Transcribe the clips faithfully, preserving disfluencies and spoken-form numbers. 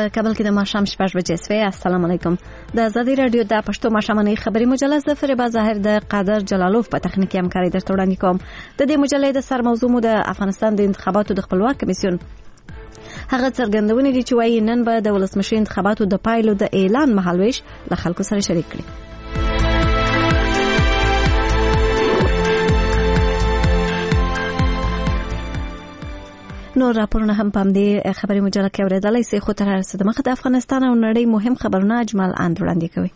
په کابل کې د ماښام شپږ بجې سوې. السلام علیکم. د آزادي رادیو د پښتو ماښامنۍ خبري مجله ز فریبا ظاهر د قادر جلالوف په تخنیکي همکاري درته وړاندې کوم. د دې مجلې د سر موضوع مو د افغانستان د انتخاباتو د خپلواک کمیسیون هغه څرګندونې دي چې وايي نن به د ولسمشر انتخاباتو د پایلو د اعلان مهالويش له خلکو سره شریک کړي. نور راپورونه هم په دې خبري مجله کې اوریدلای شئ. خو تر هرڅه د مخه د افغانستان او نړۍ مهم خبرونه اجمل اند وړاندې کوي.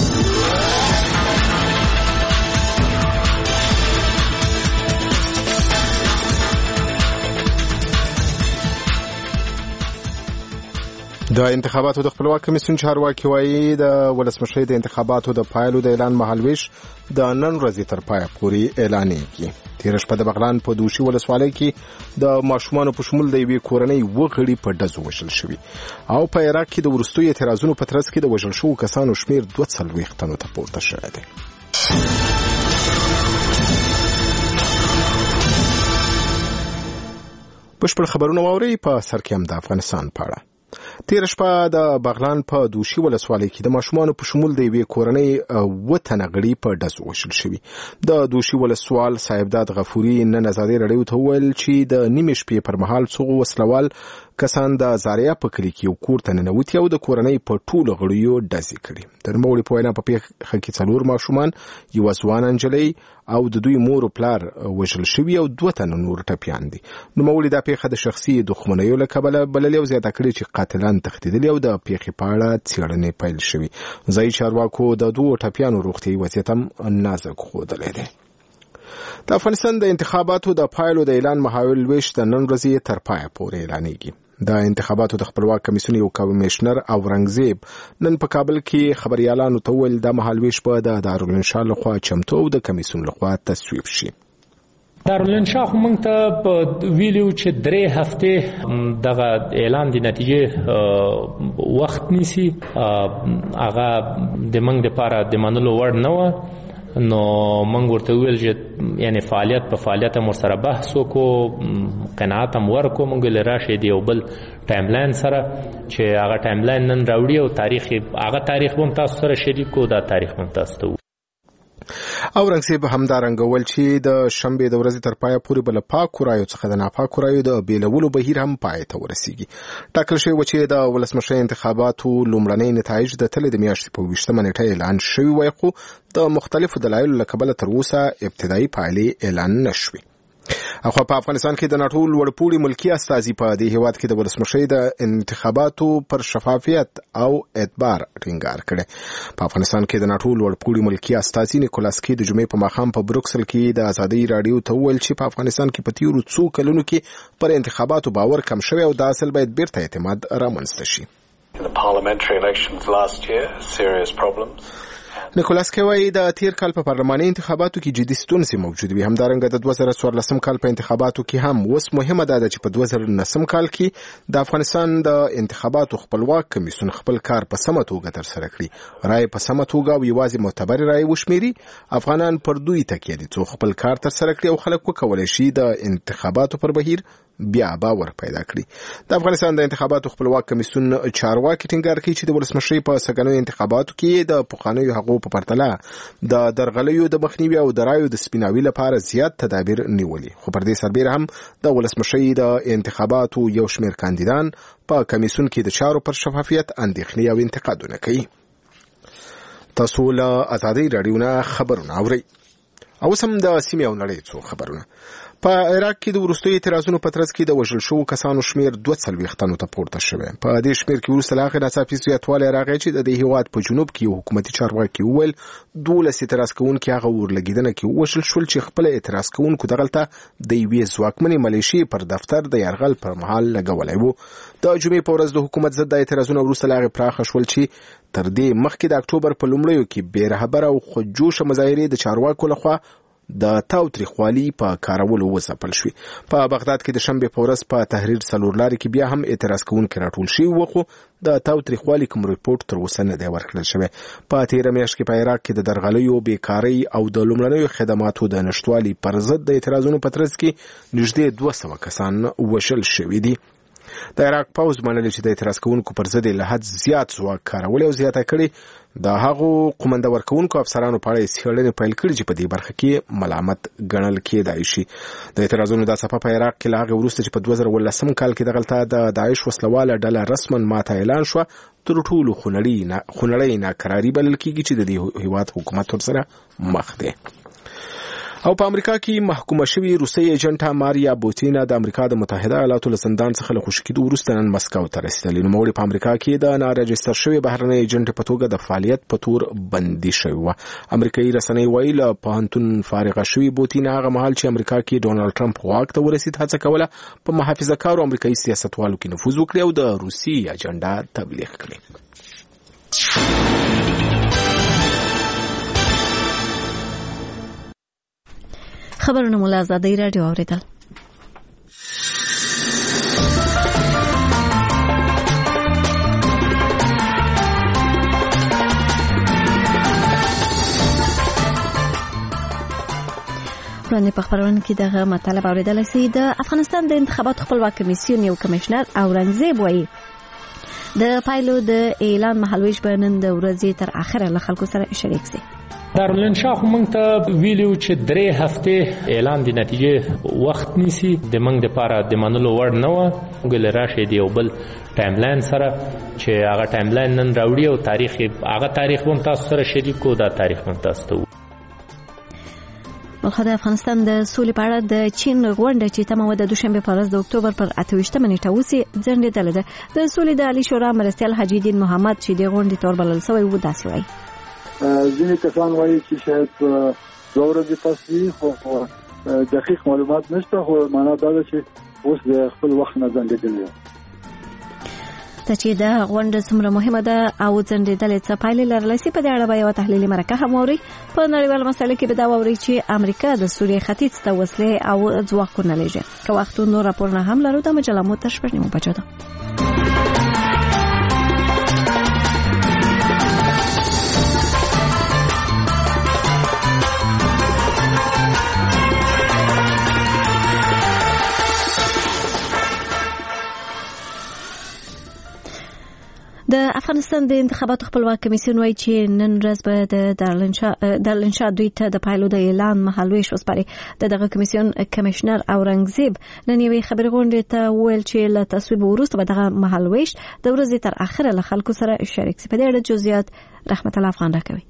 د انتخاباتو د خپلواک کمیسیون چارواکي وایي د ولسمشر د انتخاباتو د پایلو د اعلان مهالويش د نن ورځې تر پایه پورې اعلانېږي. تیر شپه د بغلان په دوشي ولسوالۍ کې د ماشومانو په شمول د یوې کورنۍ وغړي په ډزو وژل شوي او په عراق کې د وروستیو اعتراضونو په ترڅ کې د وژل شوو کسانو شمیر دوه څلوېښت تنو ته پورته شوی دی. بشپړ خبرونه واورئ په سر کې هم د افغانستان په اړه. تیر شپه د بغلان په دوشي ولسوالۍ کې د ماشومانو په شمول د یوې کورنۍ اووه تنه غړي په ډزو وژل شوي. د دوشي ولسوال صاحبداد غفوري نن ازادي رادیو ته وویل چې د نیمې شپې پر مهال څو وسلوال کسان د زاریا په کلي کې یو کور ته ننوتي او د کورنۍ په ټولو غړیو ډزې کړي. د نوموړي په وینا په پیښه کې څلور ماشومان، یوه ځوانه نجلۍ او د دوی مور او پلار وژل شوي او دوه تنه نور ټپیان دي. نوموړي دا پیښه د شخصي دښمنیو له کبله بللې او زیاته کړې چې قاتلان تښتېدلي او د پیښې په اړه څېړنې پیل شوي. ځایي چارواکو د دوو ټپیانو روغتیایي وضعیت هم نازک ښودلی دی. د افغانستان د انتخاباتو د پایلو د اعلان مهالويش د نن ورځې تر پایه پورې اعلانېږي. د انتخاباتو د خپلواک کمیسیون یو کمیشنر اورنګزیب نن په کابل کې خبريالانو ته ویل د مهالويش په د دارالانشا لخوا چمتو او د کمیسیون لخوا تصویب شي. دارالانشا خو موږ ته ویلو چې درې هفته دغه اعلان د نتیجې وخت نیسي. هغه د موږ لپاره د منلو وړ نه و، نو موږ ورته ویل چې یعنی فعالیت په فعالیت هم ورسره بحث وکړو، قناعت هم ورکړو. موږ له راشه د یو بل ټایملاین سره چې هغه ټایملاین نن راوړي او تاریخ هغه تاریخ هم تاسو سره شریک کو. دا تاریخ هم تاسو ته اورنګزیب همدارنګه ول چې د شنبه د ورځې تر پایه پورې بل پاکو رایو څخه د ناپاکو رایو د بیلولو بهیر هم پای ته ورسیږي. ټاکل شوی و چې د ولسمشر انتخاباتو لومړنۍ نتایج د تلې د میاشتې په ویشتمه نیټه اعلان شوي وای، خو د مختلفو دلایلو له کبله تر اوسه ابتدایي پایلې اعلان نشوي. اخو په افغانستان کې د ناټو لوړپوړي ملکی استازي په دې هیواد کې د ولسمشر د انتخاباتو پر شفافیت او اعتبار ټینګار کړي. په افغانستان کې د ناټو لوړپوړي ملکی استازي نیکولاس کی د جمعې په ماښام په بروکسل کې د آزادۍ رادیو ته ویل چې په افغانستان کې په تیرو څو کلونو کې پر انتخاباتو باور کم شوی او د اصل باید بیرته اعتماد رامنځته شي. نیکولاس کی وایي د تیر کال په پارلماني انتخاباتو کې جدي ستونزې موجود وي. همدارنګه د دوه زره څوارلسم کال په انتخاباتو کې هم اوس مهمه ده چې په دوه زره نهم کال کې د افغانستان د انتخاباتو خپلواک کمیسیون خپل کار په سمه توګه ترسره کړي، رای په سمه توګه او یوازې معتبر رای وشمیري. افغانان پر دوی تکیه دي څو خپل کار ترسره کړي او خلک وکولای شي د انتخاباتو پر بهیر بیا باور پیدا کړي. د افغانستان د انتخاباتو خپلواک کمیسیون چارواکي ټینګار کوي چې د ولسمشر په سګنوي انتخاباتو کې د پخوانیو حقوقو په پرتله د درغلیو د مخنیوي او د رایو د سپیناوي لپاره زیات تدابیر نیولي. خو پر دې سربېره هم د ولسمشر د انتخاباتو یو شمېر کاندیدان په کمیسیون کې د چارو پر شفافیت اندېښنې او انتقادونه کوي. تاسو له آزادۍ رادیو نه خبرونه اورئ. اوس هم د سیمې او نړۍ څو خبرونه. په عراق کې د وروستیو اعتراضونو په ترڅ کې د وژل شوو کسانو شمیر دوه څلوېښت تنو ته پورته شوی. په دې شمیر کې وروسته له هغې ناڅاپي زیاتوالی راغی چې د دې هېواد په جنوب کې یو حکومتي چارواکي وویل دولس اعتراض کوونکي هغه اورلګېدنه کې ووژل شول چې خپله اعتراض کوونکو دغلته د یوې ځواکمنې ملیشې پر دفتر د یرغل پر مهال لګولی و. د جمعې په ورځ د حکومت ضد د اعتراضونو وروسته له هغې پراخه شول چې تر دې مخکې د اکتوبر په لومړیو کې بې رهبره او خودجوشه مظاهرې د چارواکو لخوا د تاوتریخوالي په کارولو وځپل شوې. په بغداد کې د شنبې په ورځ په تحریر څلور لارې کې بیا هم اعتراض کوونکي راټول شوي وو، خو د تاوتریخوالي کوم رپورټ تر اوسه نه دی ورکړل شوی. په تېره میاشت کې په عراق کې د درغلیو، بیکارۍ او د لومړنیو خدماتو د نشتوالي پر ضد د اعتراضونو په ترڅ کې نږدې دوه سوه کسان وژل شوي دي. د عراق پوز منلي چې د اعتراض کوونکو پر ضد له حد زیات ځواک کارول او زیاته کړي د هغو قومنده ورکوونکو افسرانو په اړه څېړنې پیل کړي چې په دې برخه کې ملامت ګڼل کېدای شي. د اعتراضونو دا څپه په عراق کې له هغې وروسته چې په دوه زره اوولسم کال کې دغلته د داعش وسلواله ډله رسما ماته اعلان شوه تر ټولو خونړۍ ناکراري بلل کېږي چې د دې هیواد حکومت ورسره مخ دی. او په امریکا کې محکومه شوی روسي ایجنټ ماریا بوتینا د امریکا د متحده ایالاتو له زندان څخه له خوشي کېدو وروسته نن مسکو ته رسېدلې. نوموړې په امریکا کې د ناراجستر شوی بهرنی ایجنټ په توګه د فعالیت په تور بندي شوی وه. امریکایي رسنۍ وایي له پوهنتون فارغه شوې بوتینا هغه مهال چې امریکا کې ډونالډ ټرمپ واک ته ورسېد هڅه کوله په محافظه‌کارو امریکایي سیاستوالو کې نفوذ وکړي او د روسي اجنډا تبلیغ کړي. خبرونه مو له ازادۍ راډیو اوریدل. وړاندې په خبرونه کې دغه مطلب اوریدلی سي. د افغانستان د انتخاباتو خپلواک کمیسیون یو کمشنر اورنګزیب وایي د پایلو د اعلان مهالویش به نن د ورځې تر اخره له خلکو سره شریک سي. دارالانشا خو موږ ته ویلو چې درې هفتې اعلان د نتیجې وخت نیسي د موږ دپاره د منلو وړ نه وه. موږ له راشئ د یو بل ټایملاین سره چې هغه ټایملاین نن راوړي او تاریخ هغه تاریخ به هم تاسو سره شریک کړو. دا تاریخ به هم تاسو ته بلخو د افغانستان د سولې په اړه د چین غونډه چې تمه وه د دوشنبې په ورځ د اکتوبر پر اته ویشتمه نیټه وسي ځنډېدلې ده. د سولې د عالي شورا مرستیال حاجي دین محمد چې د غونډې تور بلل سوی و داسې وایي. ځینې کسان وایي چې شاید دوه ورځې پس وي خو دقیق معلومات نشته خو معنا دا ده چې اوس د خپل وخت نه ځنډېدلې ده. ته چې دا غونډه څومره مهمه ده او ځنډېدلې څه پایلې لرلی سي په دې اړه به یوه تحلیلي مرکه هم واورئ. په نړیواله مسایلو کې به دا واورئ چې امریکا د سوریې ختیځ ته وسلې او ځواکونه لیږي. که وخت نور راپورونه هم لرو د مجله مو تر شپږ نیمو بجو ده. د افغانستان د انتخاباتو خپلواک کمیسیون وایي چې نن ورځ به د دارالانشا دوی ته د پایلو د اعلان مهالویش وسپاري. د دغه کمیسیون کمشنر اورنګزیب نن یوې خبري غونډې ته وویل چې له تصویب وروسته به دغه مهالویش د ورځې تر اخره له خلکو سره شریک سي. په دې اړه جزئیات رحمت الله افغان راکوي.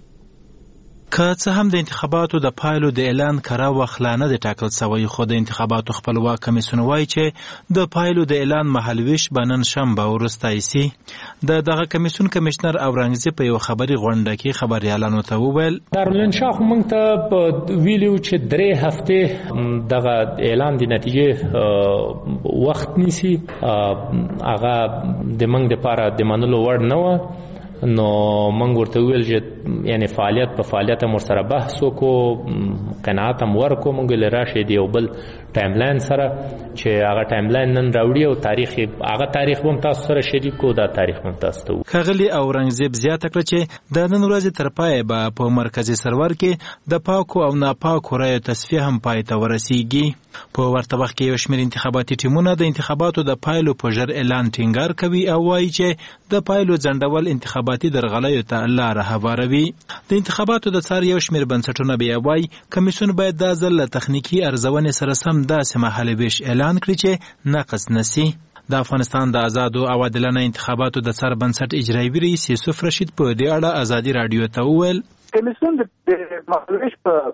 که څه هم د انتخاباتو د پایلو د اعلان کره وخت لا نه دی ټاکل سوی خو د انتخاباتو خپلواک کمیسیون وایي چې د پایلو د اعلان مهالویش به نن شنبه وروستی سي. د دغه کمیسیون کمشنر اورنګزیب په یو خبري غونډه کې خبریالانو ته وویل دارالانشا خو موږ ته ویلو چې درې هفتې دغه اعلان د نتیجې وخت نیسي هغه د موږ دپاره د منلو وړ نه وه. نو موږ ورته وویل چې یعنی فعالیت په فعالیت هم ورسره بحث وکړو قناعت هم ورکړو. موږ له راشئ د یو بل ټایملاین سره چې هغه ټایملاین نن راوړي او تاریخ هغه تاریخ به هم تاسو سره شریک کړو. دا تاریخ به هم تاسو ته ښاغلي اورنګزیب زیاته کړه چې د نن ورځې تر پایه به په مرکزي سرور کې د پاکو او ناپاکو رایو تصفیه هم پای ته ورسیږي. په ورته وخت کې یو شمېر انتخاباتي ټیمونه د انتخاباتو د پایلو په ژر اعلان ټینګار کوي او وایي چې د پایلو ځنډول انتخاباتي درغلیو ته لاره هواروي. د انتخاباتو د څار یو شمېر بنسټونه بیا وایي کمیسیون باید دا ځل له تخنیکي ارزونې سره سم داسې مهالویش اعلان کړي چې نقص نسي. د افغانستان د آزادو او عادلانه انتخاباتو د څار بنسټ اجرایي رئیس یوسف رشید په دې اړه ازادي راډیو ته وویل کمیسیون د مهالویش په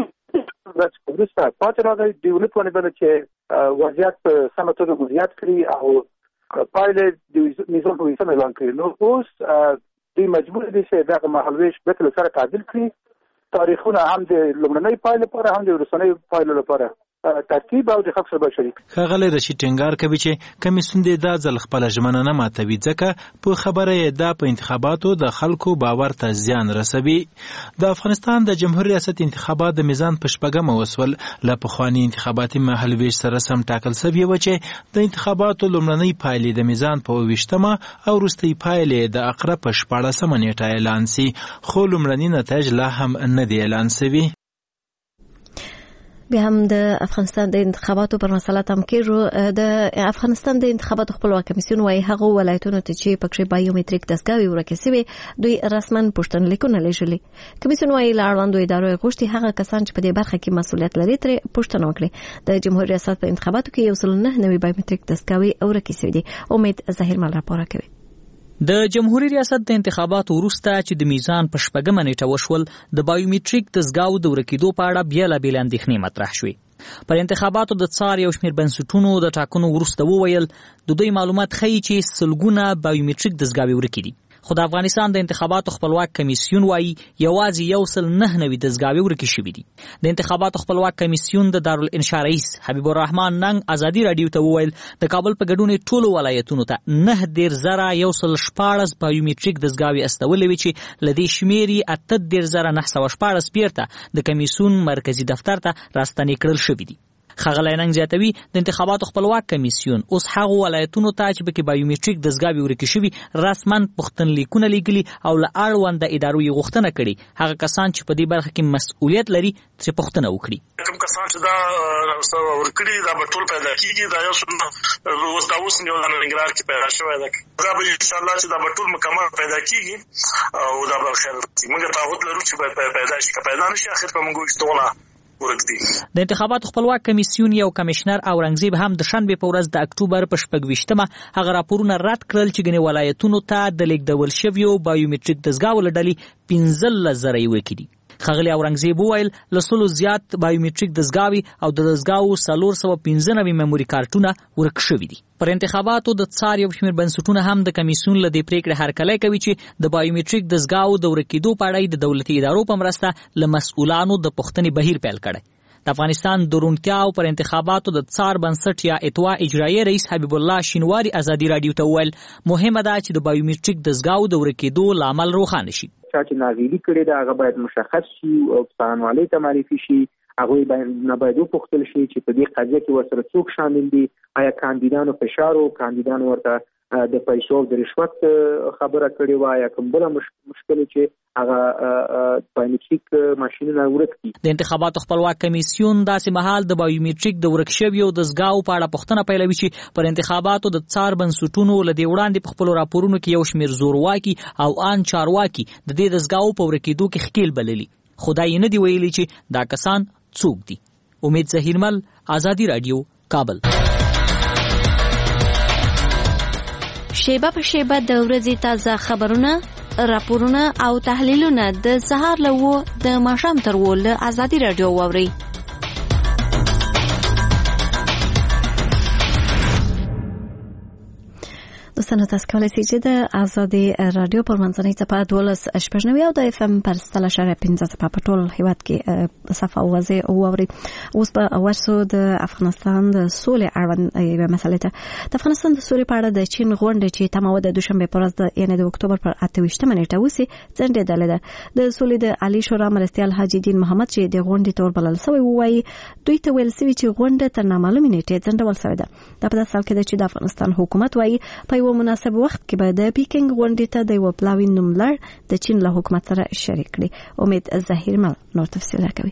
وروسته پاتې راغی دوی ونتوانېدله چې وضعیت په سمه توګه مدیریت کړي او پایلې د نظام په سم اعلان کړي. نو اوس دوی مجبور دي چې دغه مهالویش بیرته له سره تعدیل کړي. تاریخونه هم د لومړنۍ پایلې لپاره هم د وروستنۍ پایلو لپاره ترتیب او د خلکو سره شریک. ښاغلی رشید ټینګار کوي چې کمیسیون دې دا ځل خپله ژمنه نه ماتوي ځکه په خبره یې دا په انتخاباتو د خلکو باور ته زیان رسوي. د افغانستان د جمهور ریاست انتخابات د میزان په شپږمه وسول له پخواني انتخاباتي مهالویش سره سم ټاکل سوي وه چې د انتخاباتو لومړنۍ پایلې د میزان په اوویشتمه او وروستۍ پایلې د اقره په شپاړسمه نیټه اعلان سي خو لومړني نتایج لا هم نه دي اعلان سوي. بیا هم د افغانستان د انتخاباتو پر مسله تم کېږو. د افغانستان د انتخاباتو خپلواک کمیسیون وايي هغه ولایتونو ته چې پکې بایومټریک دستګاوې ورکې شوې دوی رسما پوښتنلیکونه لېږلي. کمیسیون وايي له اړوندو ادارو غوښتي هغه کسان چې په دې برخه کې مسؤلیت لري ترې پوښتنه وکړي. د جمهوریت ریاست په انتخاباتو کې یو سل نه نوي بایومټریک دستګاوې ورکې شوې دي. امید ظاهرمل راپور کوي. د جمهوریت ریاست د انتخاباتو وروسته چې د میزان په شپږمه نیټه وشول د بایومټریک دستګاو د ورکېدو په اړه بېلابېلې اندېښنې مطرح شوې. پر انتخاباتو د څار یو شمېر بنسټونو د ټاکنو وروسته وویل د دوی معلومات ښیي چې سلګونه بایومټریک دستګاوې ورکې دي. خو د افغانستان د انتخاباتو خپلواک کمیسیون وايي یوازې یو سل نه نوي دستګاوې ورکې شوې دي. د انتخاباتو خپلواک کمیسیون د دارالانشا رئیس حبیب الرحمن ننګ ازادي رادیو ته وویل د کابل په ګډون ټولو ولایتونو ته نه ډیر زره یو سل شپاړس بایومټریک دستګاوې استولې وي چې له دې شمېرې اته ډیر زره نه سوه شپاړس بیرته د کمیسیون مرکزی دفتر ته راستنې کړل شوي دي. ښاغلی ننګ زیاتوي د انتخاباتو خپلواک کمیسیون اوس هغو ولایتونو ته چې پکې بایومټریک دستګاوې ورکې شوي رسما پوښتنلیکونه لیږلي او له اړونده ادارو یې غوښتنه کړې هغه کسان چې په دې برخه کې مسؤلیت لري ترې پوښتنه وکړي. کوم کسان چې دا ورکړي دا به ټول پیدا کېږي. دا یو څه اوس دا اوس یو د ننګرهار کې پیدا شوی ده. دا به انشاءالله چې دا به ټول مکمل پیدا کېږي او دا به خیر موږ تعهد لرو چې پیدا شي. که پیدا نشي اخر به موږ وشتونه د انتخاباتو خپلواک کمیسیون یو کمشنر اورنګزیب هم د شنبې په ورځ د اکتوبر په شپږ ویشتمه هغه راپورونه رد کړل چې ګڼې ولایتونو ته د لیږدول شویو بایومټریک دستګاو له ډلې پنځلس زره یې ورکې دي. ښاغلي اورنګزیب وویل له سلو زیات بایومټریک دستګاوې او د دستګاو څلور سوه پنځه نوي میموري کارتونه ورک شوي دي. پر انتخاباتو د څار یو شمېر بنسټونه هم د کمیسیون له دې پریکړې هرکلی کوي چې د بایومټریک دستګاو د ورکېدو په اړه د دولتي ادارو په مرسته له مسؤلانو د پوښتنې بهیر پیل کړی. د افغانستان د روڼتیا او پر انتخاباتو د څار بنسټ یا اتوا اجرایي رئیس حبیب الله شینواري ازادي رادیو ته وویل مهمه ده چې د بایومټریک دستګاو د ورکېدو لامل روښانه شي. چا چې ناغېلي کړې ده هغه باید مشخص شي او څارنوالۍ ته معرفي شي. هغوی نه باید وپوښتل شي چې په دې قضیه کې ورسره څوک شامل دي. آیا کاندیدانو فشار و کاندیدانو ورته د پیسو او د رشوت خبره کړې وه یا کوم بله مشکل چې هغه بایومټریک ماشینونه ورک دي. د انتخاباتو خپلواک کمیسیون داسې مهال د بایومټریک د ورک شویو دستګاو په اړه پوښتنه پیلوي چې پر انتخاباتو د څار بنسټونو له دې وړاندې په خپلو راپورونو کې یو شمېر زورواکي او ان چارواکي د دې دستګاو په ورکېدو کې ښکیل بللي. خو دا یې نه دي ویلي چې دا کسان څوک دي. امید ظهیرمل ازادي رادیو کابل. شیبه په شیبه د ورځې تازه خبرونه، راپورونه او تحلیلونه د سهار له و د ماښام تر و له ازادي رادیو واورئ. دوستانو تاسو کولی شئ چې د ازادي رادیو پر منځنۍ څپه دولس شپږ نوي او د اف ام پر سل اشاریه پنځه څپه په ټول هیواد کې صفحه اوازې واورئ. اوس به ورسو د افغانستان د سولې اړوند یوې مسلې ته. د افغانستان د سولې په اړه د چین غونډې چې تمه وه د دوشنبې په ورځ د یعنې د اکتوبر پر اته ویشتمه نیټه وسي ځنډېدلې ده. د سولې د عالي شورا مرستیال حاجي دین محمد چې د غونډې تور بلل سوی ووایي دوی ته ویل سوي چې غونډه تر نامعلومې نیټې ځنډول سوې ده. دا په داسې حال کې ده چې د افغانستان حکومت وایي په یو مناسب وخت کې به د پیکنګ غونډې ته د یو پلاوي نوملړ د چین له حکومت سره شریک کړي. امید ظاهرمل نور تفصیل راکوي.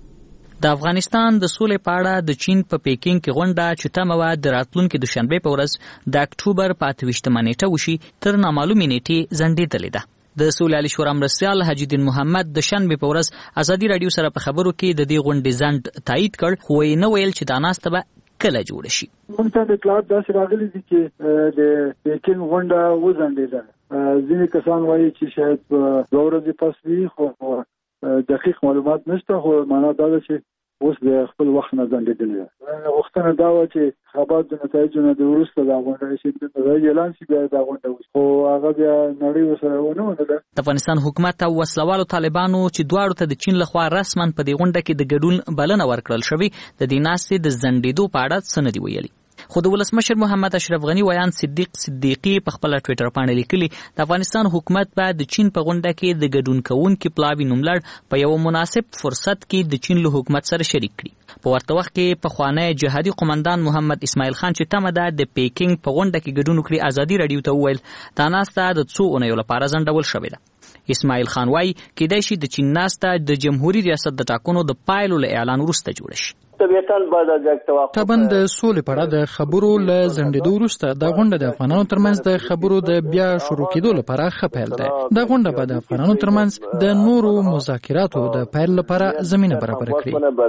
د افغانستان د سولې په اړه د چین په پیکنګ کې غونډه چې تمه وه د راتلونکي دوشنبې په ورځ د اکتوبر په اته ویشتمه نیټه وشي تر نامعلومې نیټې ځنډېدلې ده. د سولې عالي شورا مرستیال حاجي دین محمد د شنبې په ورځ ازادي رادیو سره په خبرو کې د دې غونډې ځنډ تایید کړ، خو یې نه ویل چې دا ناسته به کله جوړ شي. موږ ته د اطلاعات داسې راغلي دي چې د پیکنګ غونډه وځنډېده. ځینې کسان وایي چې شاید دوه ورځې پس وي، خو دقیق معلومات نشته. خو معنا دا ده چې اوس د خپل وخت نه ځنډېدلې ده. غوښتنه دا وه چې انتخابات د نتایجو نه د وروسته دا غونډه شي چې اعلان شي بیا دا غونډه وشي، خو هغه بیا نړۍ ورسره ونه منله. د افغانستان حکومت او وسلوالو طالبانو چې دواړو ته د چین لخوا رسما په دې غونډه کې د ګډون بلنه ورکړل شوې د دې ناستې د ځنډېدو په اړه څه نه دي ویلي. خو د ولسمشر محمد اشرف غنی ویان صدیق صدیقی په خپل ټوئیټر باندې لیکلي د افغانستان حکومت باید د چین په غونډه کې د ګډون کوونکي پلاوي نوملړ په یو مناسب فرصت کې د چین له حکومت سره شریک کړي. په ورته وخت کې پخوانی جهادي قومندان محمد اسماعیل خان چې تمه ده د پیکنګ په غونډه کې ګډون وکړي ازادي رادیو ته وویل دا ناسته د څو اونیو لپاره ځنډول شوې ده. اسماعیل خان وایي کېدای شي د چین ناسته د جمهوریت ریاست د ټاکنو د پایلو له اعلان وروسته جوړه شي. طبيعتاً بعد از یک توقف طبعا د سولې په اړه د خبرو له ځنډېدو وروسته دا غونډه د افغانانو ترمنځ د خبرو د بیا شروع کېدو لپاره ښه پیل دی. دا غونډه به د افغانانو ترمنځ د نورو مذاکراتو د پیل لپاره زمینه برابر کړي.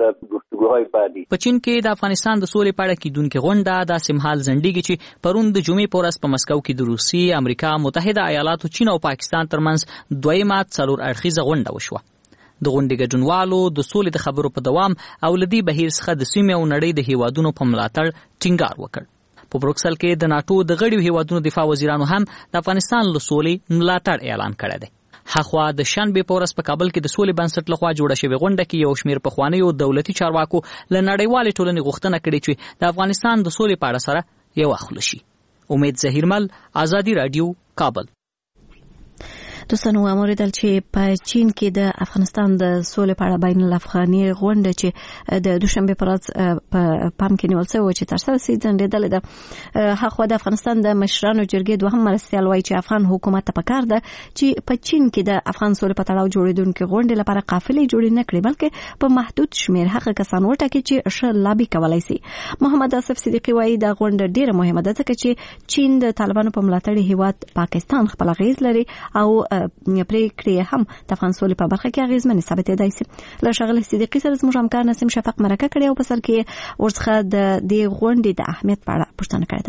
په چین کې د افغانستان د سولې په اړه کېدونکې غونډه داسې مهال ځنډېږي چې پرون د جمعې په ورځ په مسکو کې د روسیې، امریکا متحده ایالاتو، چین او پاکستان ترمنځ دویمه څلور اړخیزه غونډه وشوه. د غونډې ګډونوالو د سولې د خبرو په دوام او له دې بهیر څخه د سیمې او نړۍ د هیوادونو په ملاتړ ټینګار وکړ. په بروکسل کې د ناټو د غړیو هیوادونو دفاع وزیرانو هم د افغانستان له سولې ملاتړ اعلان کړی دی. هاخوا د شنبې په ورځ په کابل کې د سولې بنسټ لخوا جوړه شوې غونډه کې یو شمېر پخوانیو دولتي چارواکو له نړیوالې ټولنې غوښتنه کړې چې د افغانستان د سولې په اړه سره یو اخله شي. امید ظهیرمل، آزادي رادیو، کابل. دوستانو اوریدل چې په چین کې د افغانستان د سولې په اړه بین الافغاني غونډه چې د دوشنبه پر ورځ په پام کې نیول شوی چې تر څو سي ځنډېدل ده. هغه د افغانستان د مشرانو جرګې دوهم مرستیال وایي چې افغان حکومت ته پکار ده چې په چین کې د افغان سولې په تړاو جوړېدونکو غونډې لپاره قافلې جوړې نه کړي، بلکې په محدود شمیر هغه کسان وټاکي چې ښه لابي کولای شي. محمد آصف صدیقي وایي دا غونډه ډیره مهمه ده ځکه چې چین د طالبانو په ملاتړ هیواد پاکستان خپل غیز لري او پریکړې هم د افغان سولې په برخه کې اغیزمنې ثابتېدای شي. له ښاغلي صدیقي سره زموږ همکار نسیم شفق مرکه کړې او په سر کې ورڅخه د دې غونډې د اهمیت په اړه پوښتنه کړې ده.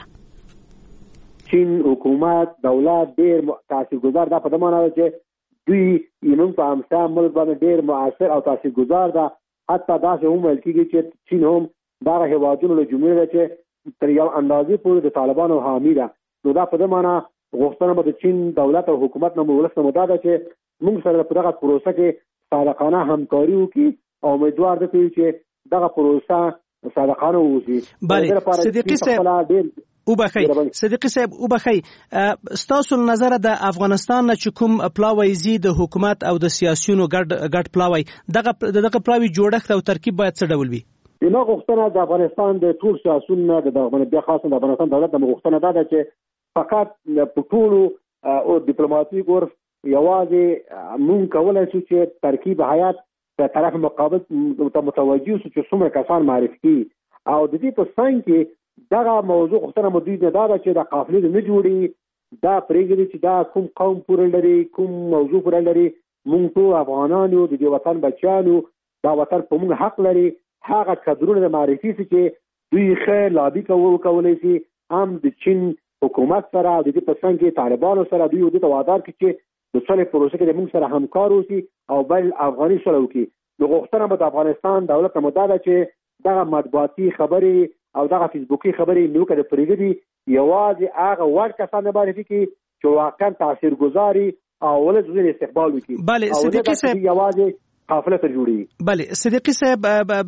چین حکومت دولت ډېر تاثیرګذار ده په دې معنی چې دوی یمن په امسا ملک باندې ډېر مؤثر او تاثیرګذار ده. حتی دا چې هم ویل کېږي چې چین هم دا هیوادونو له جملې ده چې تر یو اندازې پورې د طالبانو حامی ده. نو دا په دې معنی غوښتنه به د چین دولت او حکومت نه ولسته مدده ده چې موږ سره په دغه پروسه کې صادقانه همکاري وکړي او امیدوار ده چې دغه پروسه صادقانه ووسي. بله صدیقي صاحب وبخی صدیقي صاحب وبخی ستاسو نظر د افغانستان نه چې کوم پلاوی زی د حکومت او د سیاسيونو ګډ ګډ پلاوی دغه دغه پلاوی جوړښت او ترکیب باید څه ډول وي؟ نو غوښتنه د افغانستان د ټول سیاسيونو د دغه بیا خاصه د افغانستان دولت د غوښتنه ده چې فقط په ټولو او ډیپلوماټیک ورف یوازې مونږ کولای شو چې ترکیب حیات د طرف مقابل متوجه شو چې څومره کسان معرفي کی او د دې په څنګ کې دغه موضوع غوښتنه مدید نه ده چې د قافلې نه جوړي دا پرېږدي چې دا کوم قوم پورې لري کوم موضوع پورې لري. مونږ ټول افغانان یو، د دې وطن بچیانو، دا وطن په مونږ حق لري. هغه کډرونه د معرفي چې دوی ښه لابي کولای شي هم د چین حکومت سره د دې په څنګ کې طالبانو سره دوی د توادار کې چې د سولې پروسه کې د موږ سره همکار وسی او بل افغاني سره وکړي. نو غوښتنه به د افغانستان دولت مدده چې دغه مطبوعاتي خبرې او دغه فیسبوکي خبرې نو کده پرېږدي یوازې هغه ور کسان معرفي کی چې واقعا تاثیرګذاري او ولې استقبال وکړي. بله صدیقي صاحب یوازې قافله تر جوړي. بله صدیقي صاحب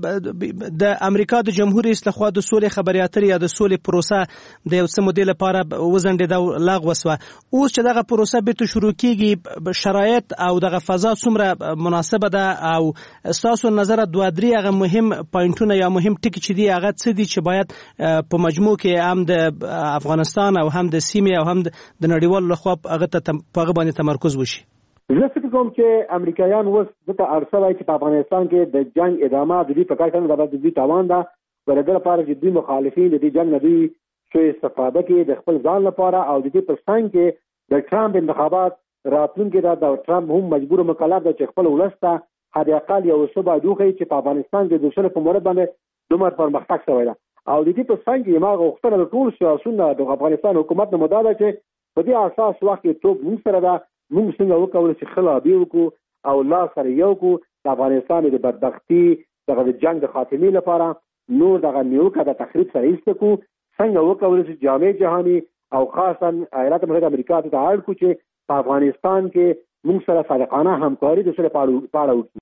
د امریکا د جمهور رئیس لخوا د سولې خبري اترې یا د سولې پروسه د یو څه مودې لپاره وزنډېده او لغوه شوه. اوس چې دغه پروسه بیرته شروع کیږي شرایط او دغه فضا څومره مناسبه ده او ستاسو نظر دوه درې هغه مهم پوینټونه یا مهم ټکي چې دي هغه څه دي چې باید په مجموع کې هم د افغانستان او هم د سیمې او هم د نړیوالو لخوا هغه ته په هغه باندې تمرکز وشي؟ زه فکر کوم چې امریکایان اوس دته ارسه وایي چې په افغانستان کې د جنگ ادامه د دې په کار کې د دې تاوان ده ولې د لپاره چې دوی مخالفین د دې جنگ نه دوی شوی استفاده کوي د خپل ځان لپاره او د دې په څنګ کې د ټرمپ انتخابات راتلونکي دا د ټرمپ هم مجبور مکلف دی چې خپل ولسته حد اقل یو څه باید وکړي چې په افغانستان کې د شل په مورد باندې دومره پرمختګ شوی دی او د دې په څنګ کې ما غوښتنه د ټول سیاسيونو د افغانستان حکومت نه مدده چې په دې اساس وخت کې ټوب موږ سره ده موږ څنګه وکول چې خلابي وکړو او لا سره یو کو د افغانستان د بدبختی دغه جنگ د خاتمې لپاره نور دغه نیوکه د تخریب سره ایستکو څنګه وکول چې جامع جهاني او خاصا ایالات متحده امریکا ته اړ کو چې په افغانستان کې موږ سره صادقانه همکاري د سره پاړو وکړي.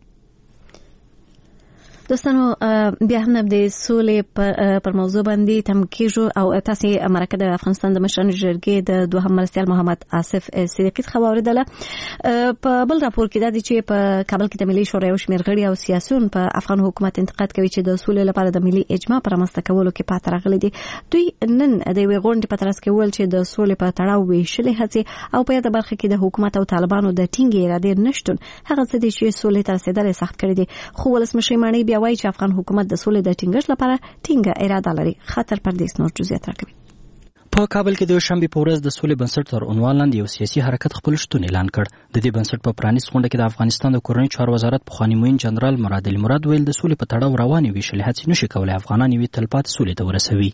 دوستانو بیا هم د سولې پر موضوع باندې تم کیږو او تاسو مرکه د افغانستان د مشرانو جرګې د دوهم مرستیال محمد آصف صدیقي خبر اوریدله. په بل راپور کې دا دی چې په کابل کې د ملي شورا یو شمېر غړي او سیاسيون په افغان حکومت انتقاد کوي چې د سولې لپاره د ملي اجماع پر رامنځته کولو کې پاتې راغلي دي. دوی نن د یوې غونډې په ترڅ کې ویل چې د سولې په تړاو ویشلې هڅې او په یاده برخه کې د حکومت او طالبانو د ټینګې ارادې نشټون هغه څه دي چې سولې ته رسیدل سخت کړی دي. خو ولسمشر مانی بیا وایي چې افغان حکومت د سولې د ټینګښت لپاره ټینګه اراده لري. خاطر پردیس نور جزئیات راکوي. په کابل کې د شنبې په ورځ د سولې بنسټ تر عنوان لاندې یو سیاسي حرکت خپل شتون اعلان کړ. د دې بنسټ په پرانیست غونډه کې د افغانستان د کورنۍ چارو وزارت پخوانی معین جنرال مراد علي مراد ویل د سولې په تړاو روانې ویشلې هڅې نشي کولای افغانان یوې تلپاتې سولې ته ورسوي.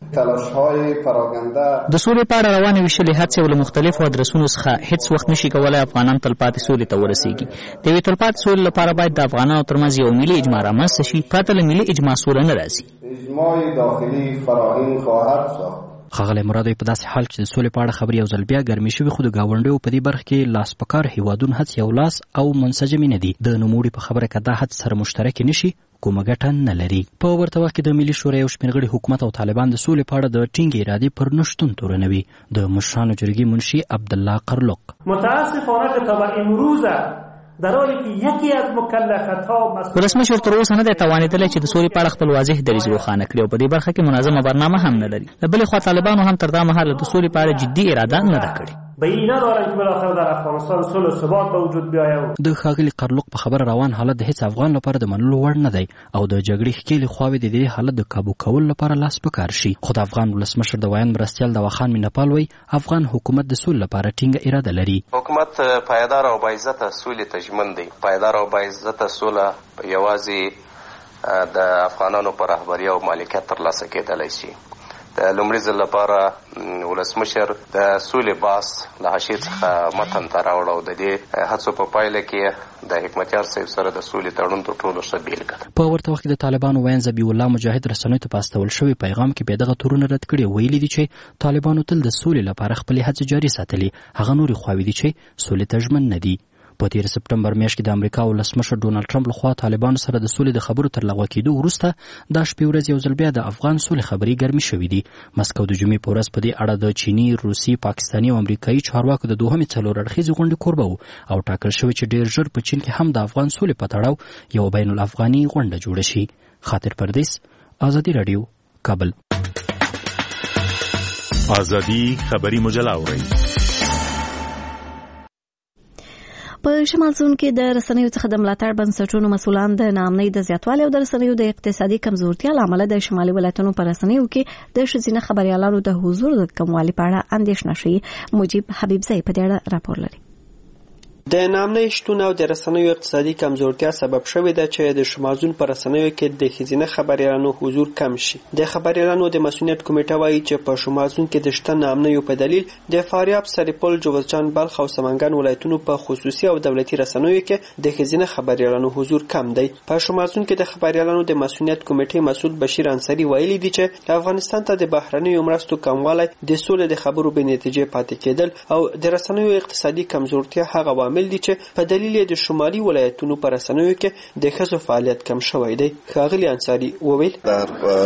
د سولې په اړه روانې ویشلې هڅې له مختلفو ادرسونو څخه هیڅ وخت نشي کولای افغانان تلپاتې سولې ته ورسیږي. د یوې تلپاتې سولې لپاره باید د افغانانو ترمنځ یو ملي اجماع رامنځته شي. پرته له ملي اجماع سوله نه راځي. اجماع داخلي فراهم خواهد ساخت. ښاغلی مرادوی په داسې حال چې د سولې په اړه خبرې یو ځل بیا ګرمې شوي خو د ګاونډیو په دې برخه کې لاس په کار هیوادونه هڅې یو لاس او منسجمې نه دي. د نوموړي په خبره که دا هڅې سره مشترکې نه شي کومه ګټه نه لري. په ورته وخت کې د ملي شورا یو شمېر غړي حکومت او طالبان د سولې په اړه د ټینګې ارادې پر نشتون تورنوي. د مشرانو جرګې منشي عبدالله قرلق متاسفانه که تا به امروز در حالی که یکی از مکلفات‌ها ولسمشر تر اوسه نه دی توانېدلی چې د سولې په اړه خپل واضح دریځ روښانه کړي او په دې برخه کې منظمه برنامه هم نه لري. له بلې خوا طالبانو هم تر دا مهاله د سولې په اړه جدي اراده نه ده کړې. به این ندارد که بالاخره در افغانستان صلح و ثبات به وجود بیاید. د ښاغلي قرلق په خبره روان حالت د هیڅ افغان لپاره د منلو وړ نه دی او د جګړې ښکېلې خواوې د دې حالت د کابو کولو لپاره لاس په کار شي. خو د افغان ولسمشر د ویاند مرستیال دواخان مینپال وایي افغان حکومت د سولې لپاره ټینګه اراده لري. حکومت پایدار او باعزته سولې ته ژمن دی. پایدار او باعزته سوله یوازې د افغانانو په رهبري او مالکیت ترلاسه کېدلی شي. د لومړي ځل لپاره ولسمشر د سولې باس له حاشیې څخه متن ته راوړ او د دې هڅو په پایله کې د حکمتیار صاحب سره د سولې تړون تر ټولو ښه بیلګه ده. په ورته وخت کې د طالبانو ویاند ذبیح الله مجاهد رسنیو ته په استول شوي پیغام کې بیا دغه تورونه رد کړي. ویلي دي چې طالبانو تل د سولې لپاره خپلې هڅې جاري ساتلي. هغه نورې خواوې دي چې سولې ته ژمن نه دي. په تیر سپټمبر میاشت کې د امریکا ولسمشر ډونالډ ټرمپ لخوا طالبانو سره د سولې د خبرو تر لغوه کېدو وروسته دا شپې ورځ یو ځل بیا د افغان سولې خبرې ګرمې شوې دي. مسکو د جمعې په ورځ په دې اړه د چیني، روسي، پاکستاني او امریکایي چارواکو د دوهمې څلور اړخیزې غونډې کوربه و او ټاکل شوی چې ډېر ژر په چین کې هم د افغان سولې په تړاو یو بین الافغاني غونډه جوړه شي. خاطر پردیس، ازادي راډیو، کابل. ازادي خبري مجله اورئ. په شمال زون کې د رسنیو څخه د ملاتړ بنسټونو مسؤلان د ناامنۍ د زیاتوالي او د رسنیو د اقتصادي کمزورتیا له امله د شمالي ولایتونو په رسنیو کې د ښځینه خبریالانو د حضور د کموالي په اړه اندېښنه شوي. مجیب حبیبزی په دې اړه راپور لري. د ناامنۍ شتون او د رسنیو اقتصادي کمزورتیا سبب شوې ده چې د شمالزون په رسنیو کې د ښځینه خبریالانو حضور کم شي. د خبریالانو د مسؤلیت کمیټه وایي چې په شمالزون کې د شته ناامنیو په دلیل د فاریاب، سرپل، جوزجان، بلخ او سمنګان ولایتونو په خصوصي او دولتي رسنیو کې د ښځینه خبریالانو حضور کم دی. په شمالزون کې د خبریالانو د مسؤلیت کمیټې مسؤل بشیر انصاری ویلي دي چې افغانستان ته د بهرنیو مرستو کموالی، د سولې د خبرو بې نتیجې پاتې کېدل او د رسنیو اقتصادي کمزورتیا هغه عوامل دي چې په دلیل د شمالي ولایتونو پر رسنیو کې د ښځو فعالیت کم شوی دی. ښاغلي انصاری وویل در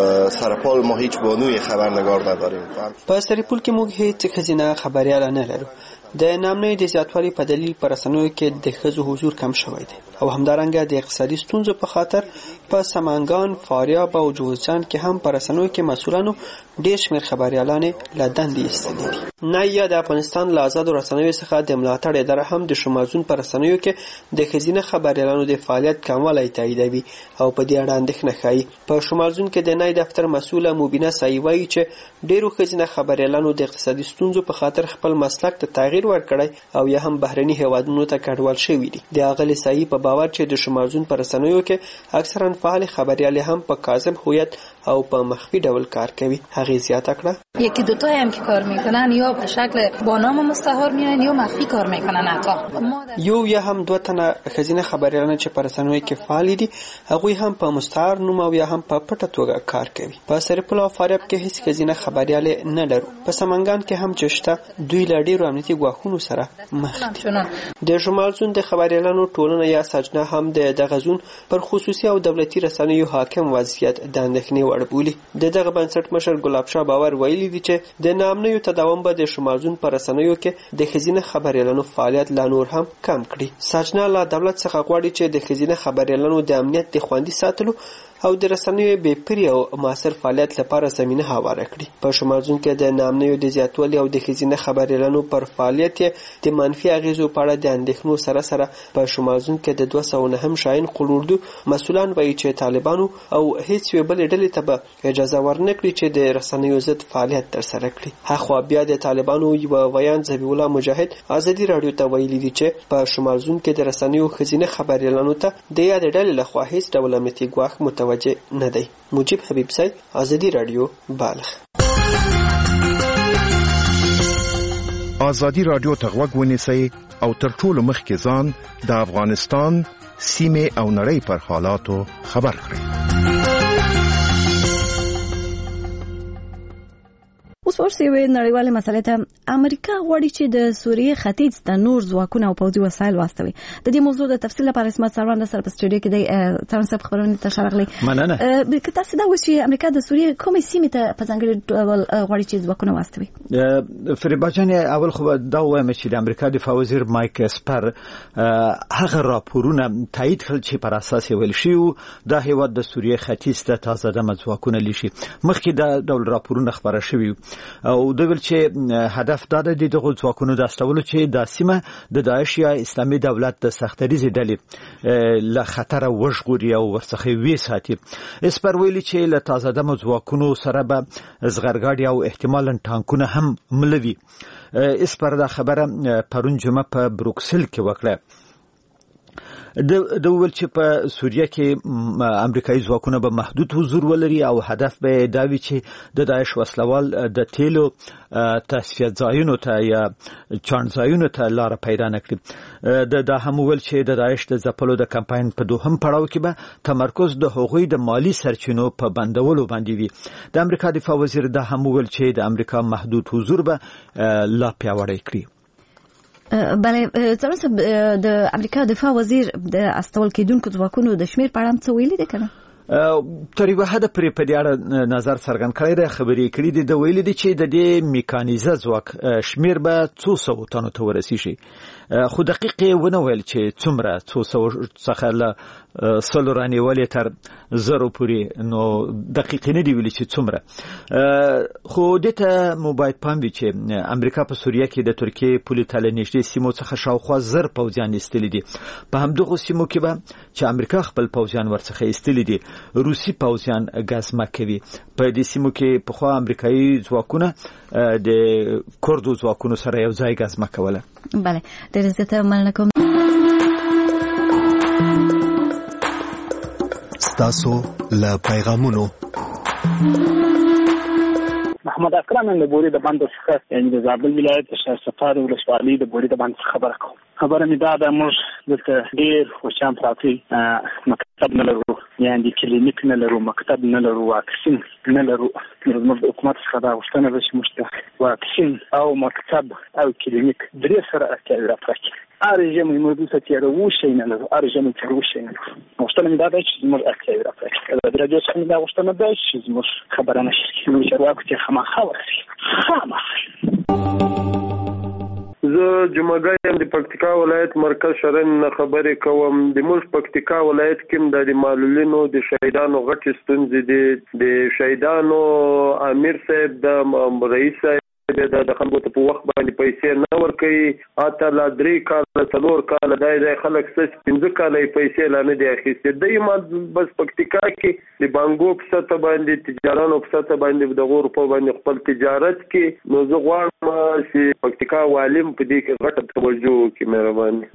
سرپل ما هیچ بانوی خبرنگار نداریم. په سرپل کې موږ هیڅ ښځینه خبریاله نه لرو. د ناامنۍ د زیاتوالي په دلیل پر رسنیو کې د ښځو حضور کم شوی دی او همدارنګه د اقتصادي ستونزو په خاطر په سمنګان، فاریاب او جوزجان کې هم پر رسنیو کې مسؤلانو ډېر شمېر خبریالانې له دندې ایستلې دي. نایه د افغانستان له آزادو رسنیو څخه د ملاتړ اداره هم د شمالزون پر رسنیو کې د ښځینه خبریالانو د فعالیت کموالی تاییدوي او په دې اړه اندېښنه ښایي. په شمالزون کې د نای دفتر مسؤله مبینه سایي وایي چې ډېرو ښځینه خبریالانو د اقتصادي ستونزو په خاطر خپل مسلک ته تغییر ورکړی او یا هم بهرني هیوادونو ته کډوال شوي دي. د اغلې سایي په باور چې د شمالزون پر رسنیو کې اکثرا فعال خبریالې هم په کاذب هویت او په مخفی ډول کار کوي. هغه زیاته کړه یکی دو تایی هم که کار میکنن یا به شکل با نام مستعار میان یا مخفی کار میکنن. حتی یو یا هم دوه تنه ښځینه خبریالان چې پر رسنیو کې فعال دي هغوی هم په مستعار نوم او یا هم په پټه توګه کار کوي. په سرپل او فاریاب کې هیڅ ښځینه خبریالې نه لرو. په سمنګان کې هم چې شته دوی له ډېرو امنیتي ګواښونو سره مخ دي. د شمالزون د خبریالانو ټولنه یا سجنه هم د دغه زون پر خصوصي او دولتي رسنیو حاکم وضعیت د اندېښنې وړ بولي. د دغه بنسټ مشر ګلاب شاه باور ویلي دي چې د ناامنیو تداوم به د شمالزون پر رسنیو کې د ښځینه خبریالانو فعالیت لا نور هم کم کړي. سجنه له دولت څخه غواړي چې د ښځینه خبریالانو د امنیت د خوندي ساتلو او د رسنیو بې پرې او موثر فعالیت لپاره زمینه هواره کړي. په شمالزون کې د نامنیو د زیاتوالي او د ښځینه خبریالانو پر فعالیت د منفي اغیزو په اړه د اندېښنو سره سره په شمالزون کې د دوه سوه نهم شاهین قلوردو مسؤلان وایي چې طالبانو او هیڅ یوې بلې ډلې ته به اجازه ورنکړي چې د رسنیو ضد فعالیت ترسره کړي. هاخوا بیا د طالبانو یو ویان ذبیح الله مجاهد ازادي راډیو ته ویلي دي چې په شمالزون کې د رسنیو ښځینه خبریالانو ته د یاد ډلې لخوا هیڅ ډول امنیتي ګواښ متوجه نه دی. مجيب حبیب سای، ازادي راډیو، بالغ. ازادي راډیو ته غوږ ونیسئ او تر ټولو مخکې ځان د افغانستان سیمه او نړۍ پر حالاتو خبر کړئ. اوس ورسې یوې نړیوالې مسلې ته امریکا غواړي چې د سوریې ختیځ ته نور ځواکونه او پوځي وسایل واستوي. د دې موضوع د تفصیل لپاره اسمت سروان سره په سټوډیو کې د ترنسب خبرونه ته شارغلي. مننه. که تاسو دا وشي امریکا د سوریې کومې سیمې ته په ځانګړي ډول غواړي چې ځواکونه واستوي؟ فریبا جان، اول خو دا وایم چې د امریکا دفاع وزیر مایک اسپر هغه راپورونه تایید کړل چې پر اساس ویل شوی دا هیواد د سوریې ختیځ ته تازه دمه ځواکونه لشي. مخکې دا ډول راپورونه خبره شوی او د ویل چې هدف دا د دغه ځواکونو د استولو چې د سیمه د داعش یا اسلامي دولت د سختریزې ډلې له خطر وژغوري او ورڅخه وی ساتي. اسپر ویلي چې له تازه دمه ځواکونو سره به زغرګاډي او احتمالاً ټانکونه هم ملوي. اسپر دا خبره پرون جمعه په بروکسل کې وکړه. د ویل چې په سوریه کې امریکایي ځواکونه به محدود حضور ولري او هدف به دا وي چې د داعش وسلوال د تیلو تصفیه ځایونو ته یا چاڼ ځایونو ته لار پیدا نکړي. د دا هم ویل چې د داعش د ځپلو د کمپاین په دوهم پړاو کې به تمرکز د هغوی د مالی سرچینو په بندولو باندې وي. د امریکا دفاع وزیر دا هم ویل چې د امریکا محدود حضور به لا پیاوړی کړي. بله څنګه د امریکا دفاع وزیر د استول کېدونکو ځواکونو د شمیر په اړه څه ویلي دي کنه؟ تر یوه حده پرې په دې اړه نظر څرګند کړی دی. خبرې کړي دي د ویلي دي چې د دې میکانیزه ځواک شمیر به څو سوو تنو ته ورسیږي، خو دقیق یې ونه ویل چې څومره، څو سوو څخه له سلو رانیولې تر زرو پورې، نو دقیق نه دی ویلي چې څومره. خو دې ته مو باید پام وي چې امریکا په سوریه کې د ترکیې پولې ته له نږدې سیمو څخه شاوخوا زر پوځیان ایستلي دي. په همدغو سیمو کې به چې امریکا خپل پوځیان ورڅخه ایستلي دي روسي پوځیان ګزمه کوي. په دې سیمو کې پخوا امریکایي ځواکونه د کردو ځواکونو سره یو ځای ګزمه کوله. بله، ډېر زیاته مننه کوم. ستاسو له پیغامونو محمد اکرم د بوري د باندې څخه یعنی د زابل ولایت شهر صفار ولسوالۍ د بوري د باندې خبره کوم. خبره مې دا ده موږ دلته ډېر خوشحال پراته مکتب نه لرو، یعنی کلینیک نه لرو، مکتب نه لرو، واکسین نه لرو. موږ د حکومت څخه دا غوښتنه ده چې موږ ته واکسین او مکتب او کلینیک درې سره اړتیا راپرکړي. هر ژمې موږ دلته تېروو شی نه لرو، هر ژمې تېروو شی نه لرو. غوښتنه مې دا ده چې زموږ اړتیا راپرکړي. د راډیو څخه مې دا غوښتنه ده چې زموږ خبره نه شي نو چارواکو ته خامخا ورسي. خامخا زه جمعګا یم د پکتیکا ولایت مرکز شرن نه خبرې کوم. د موږ پکتیکا ولایت کې د معلولینو د شهیدانو غټې ستونزې دي. د شهیدانو امیر صاحب د رئیس صاحب د خلکو ته په وخت باندې پیسې نه ورکوي. اته لا درې کاله څلور کاله دا دی خلک څه پنځه کاله یې پیسې لا نه دي اخیستې. دی ما بس پکتیکا کې د بانګو په سطح باندې تجارانو په سطح باندې د غور په باندې خپل تجارت کې. نو زه غواړم چې پکتیکا والیم په دې کې غټه توجه وکړي. مهرباني.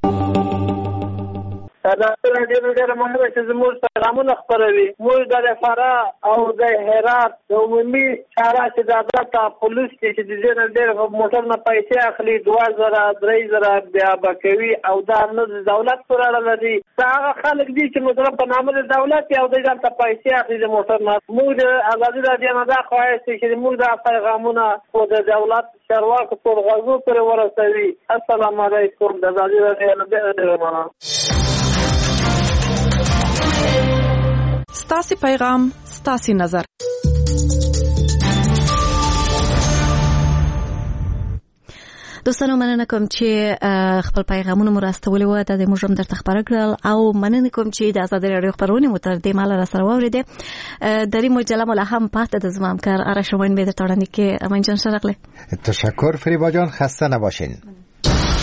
دا راډیو ډېر مهمه چې زموږ پیغامونه خپروي. موږ د فراه او د هرات د عمومي چاره چې د عدالت پولیس چې د دې نه ډېر موټر نه پیسې اخلي، دوه زره درې زره بیا به کوي او دا نه د دولت پورې اړه لري. دا هغه خلک دي چې مثلا په نامه د دولت او د دلته پیسې اخلي د موټر نه. موږ د ازادي راډیو نه دا خواهش چې موږ د پیغامونه او د دولت چارواکو پر غوږو پورې ورسوي. السلام علیکم. د ازادي راډیو نه ډېر مننه. ستاسي پیغام ستاسي نظر. دوستانو مننه کوم چې خپل پیغامونه مو راستولي و د موږ هم درته خبر کړل او مننه کوم چې د آزادي رادیو خبرونه مو تر دې مال را سره واوریدې د دې مجله مل هم پات د زمام کار آرش روان به د تړاندې کې امین جان شرقله تشکر فریبا جان خسته نباشین.